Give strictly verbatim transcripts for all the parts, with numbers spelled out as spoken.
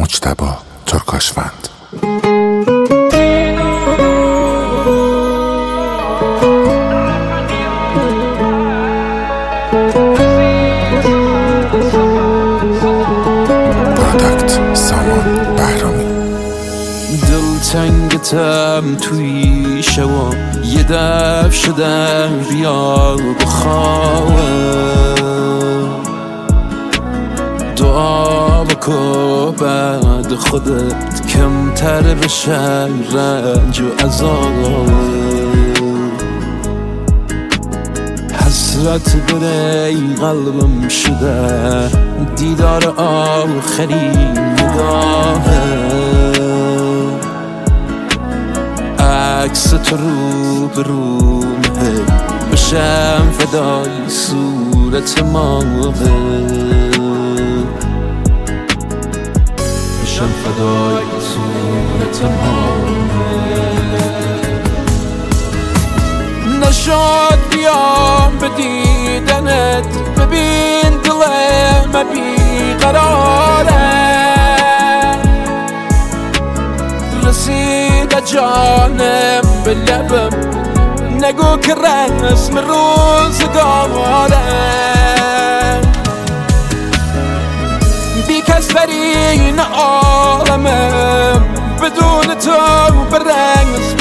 مجتبی ترکاشفند. پروداکت سامان بهرامی. دلتنگتم توی شوا یه دف شدم بیا بخواه دعا بکن بعد خودت کمتر بشن رنج و عذاب حسرت بره قلبم شده دیدار آخرین نگاهه عکس تو رو به رومه بشم فدای صورت ماهه بشم فدای صورت ماهه نشد بیام به دیدنت ببین دلم بیقراره رسید جانم به لبم نگو که رسم روزگاره بی کس در این عالمم بدون تو به رسم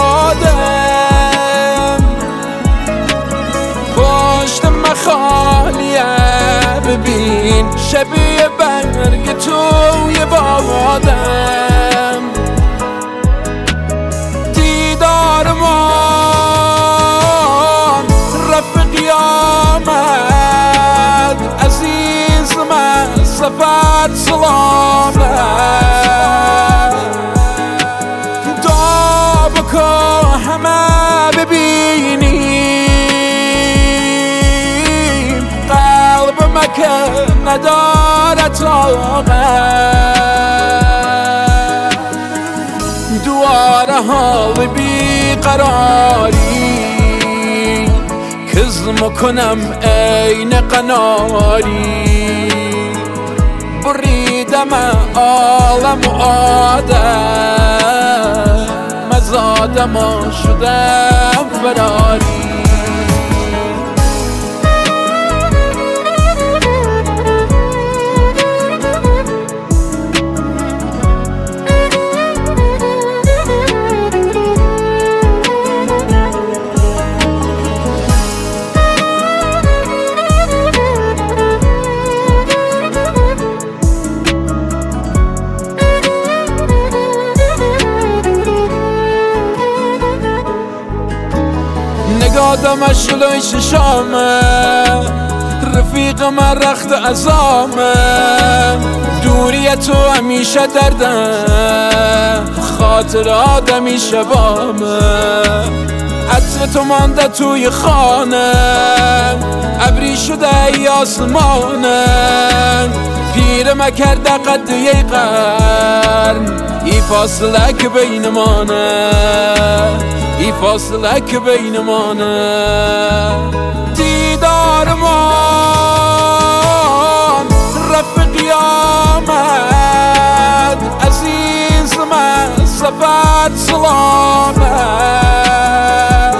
دادم پشت مخالیه ببین شبیه برگ توی بادم دیدارمان رفیقی آمد عزیز من سفر سلامت دعا بکن همه ببینیم قلب مکه نداره طاقت دواره حال بیقراری کزم کنم عین قناری بریدم عالم و آدم مزادم شدم فراری نگادمش جلوی ششامه رفیق من رخت عزامه دوری تو همیشه دردم خاطرات همیشه بامه عطر تو مانده توی خانه ابری شده ای آسمانه پیر مکرده قد یه قرن ای فاصله که بین مانه ای فاصله که بین مانه دیدارمان رفیقی آمد عزیز من سفر سلامت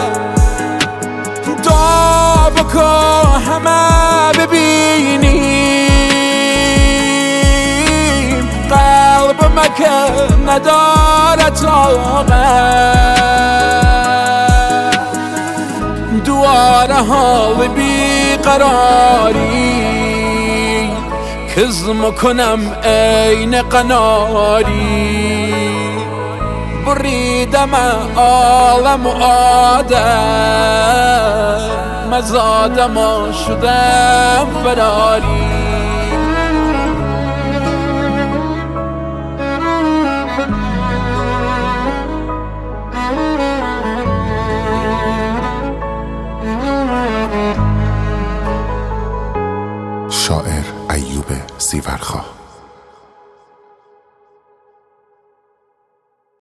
دعا بکن همه ببینیم قلب مکه نداره طاقت دواره حال بیقراری کزم کنم عین قناری بریدم عالم و آدم مزادم شدم فراری شاعر ایوب زیورخواه.